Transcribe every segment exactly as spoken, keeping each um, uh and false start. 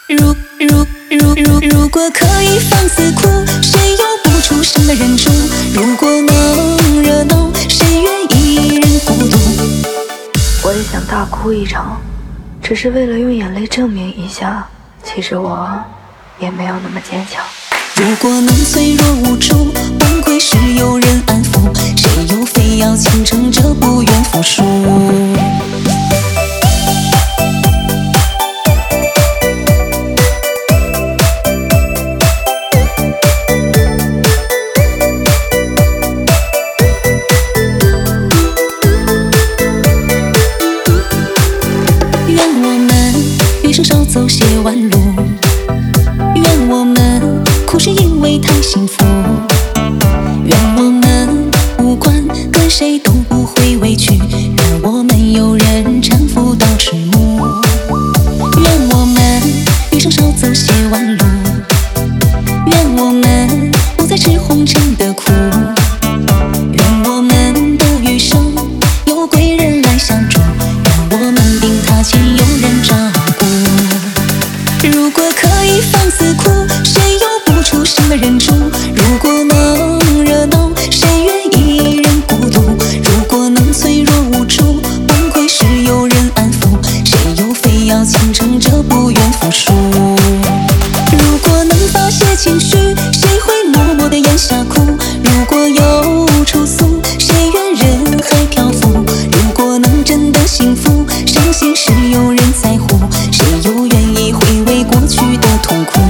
如如如如如果可以放肆哭，谁又不出声的忍住？如果能热闹，谁愿一人孤独？ 我也想大哭一场，只是为了用眼泪证明一下，其实我也没有那么坚强。 如果能脆弱无助，崩溃时有人安抚，谁又非要倾城着不愿服输？愿我们余生少走些弯路，愿我们哭是因为太幸福，愿我们无关跟谁都不会委屈，愿我们有人搀扶到迟暮，愿我们余生少走些弯路，愿我们不再吃红尘的苦，愿我们的余生有贵人来相助，愿我们病榻前有人照顾。如果可以放肆哭，谁又不出声的忍住？如果能热闹，谁愿一人孤独？如果能脆弱无助，崩溃时有人安抚，谁又非要倾城着不愿服输？如果能发泄情绪，谁会默默地咽下哭？如果有出宿，谁愿人海漂浮？如果能真的幸福，伤心时有人在乎，谁又愿意回味过去的痛苦？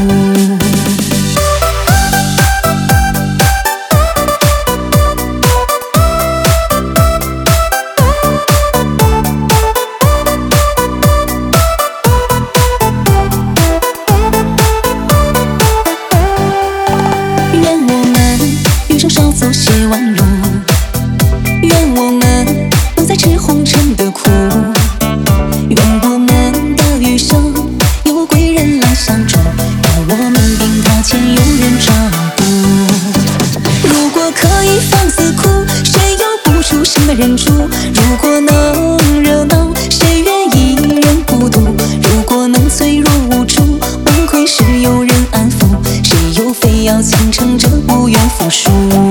愿我们余生少走些弯路，愿我们不再吃红尘的苦，愿我们的余生有贵人来相助，愿我们病榻前有人照顾。如果可以放肆哭，谁又不出声的忍住？如果能热闹，谁愿一人孤独？如果能脆弱无助，崩溃时有人安抚，谁又非要倾城着不愿服输？